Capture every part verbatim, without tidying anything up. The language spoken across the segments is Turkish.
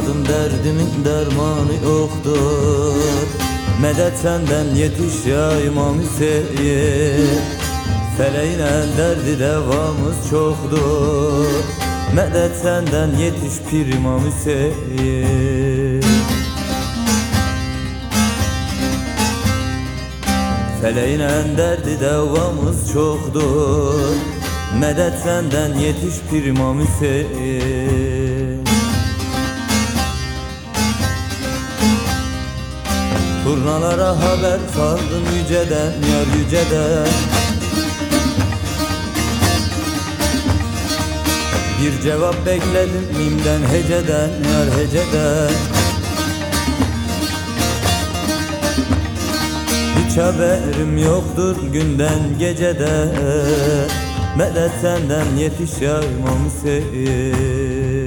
Anladım derdimin dermanı yoktur. Medet senden yetiş ya İmam Hüseyin. Feleğine derdi devamız çoktur. Medet senden yetiş Pir İmam Hüseyin. Feleğine derdi devamız çoktur. Medet senden yetiş Pir İmam Hüseyin. Turnalara haber saldım yüceden yar yüceden. Bir cevap bekledim mimden heceden yar heceden. Hiç haberim yoktur günden geceden. Medet senden yetiş ya İmam Hüseyin.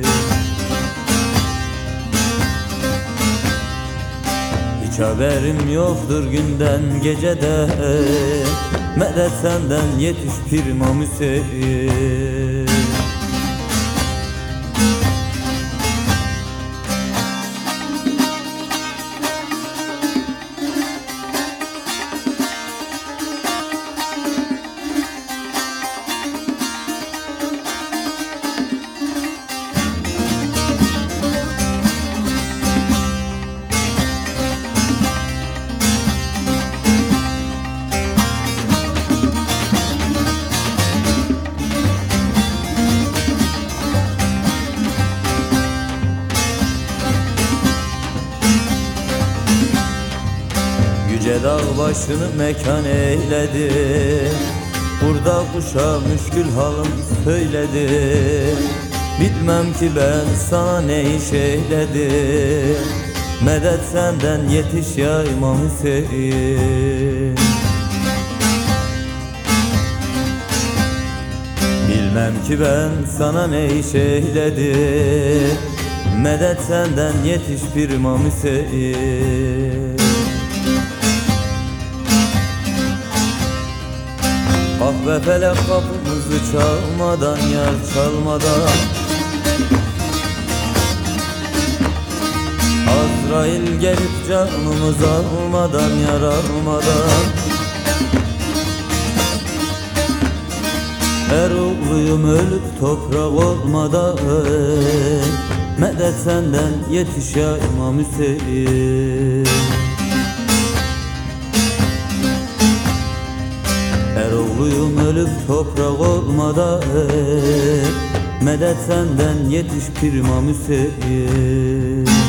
Hiç haberim yoktur günden geceden. Medet senden yetiş Pir İmam Hüseyin. Yüce dağ başını mekan eyledi. Burada kuşa müşkül halım söyledi. Bilmem ki ben sana ne iş eyledim. Medet senden yetiş ya İmam Hüseyin. Bilmem ki ben sana ne iş eyledim. Medet senden yetiş Pir İmam Hüseyin. Ah be felek kapımızı çalmadan yar çalmadan. Azrail gelip canımızı almadan yar almadan. Eroğluyum ölüp toprak olmadan. Medet senden yetiş ya İmam Hüseyin. Eroğluyum ölüp toprak olmadan. Medet senden yetiş Pir İmam Hüseyin.